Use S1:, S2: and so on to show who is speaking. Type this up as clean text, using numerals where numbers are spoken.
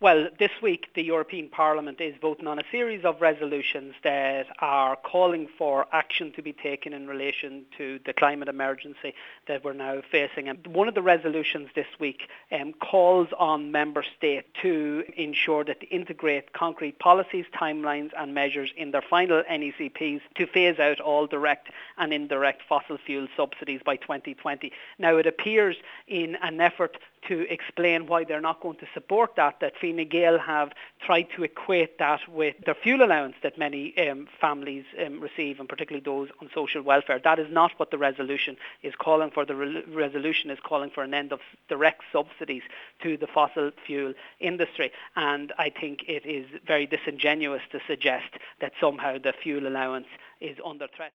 S1: Well, this week the European Parliament is voting on a series of resolutions that are calling for action to be taken in relation to the climate emergency that we're now facing. And one of the resolutions this week calls on member states to ensure that they integrate concrete policies, timelines and measures in their final NECPs to phase out all direct and indirect fossil fuel subsidies by 2020. Now, it appears in an effort to explain why they're not going to support that Fine Gael have tried to equate that with the fuel allowance that many families receive, and particularly those on social welfare. That is not what the resolution is calling for. The resolution is calling for an end of direct subsidies to the fossil fuel industry, and I think it is very disingenuous to suggest that somehow the fuel allowance is under threat.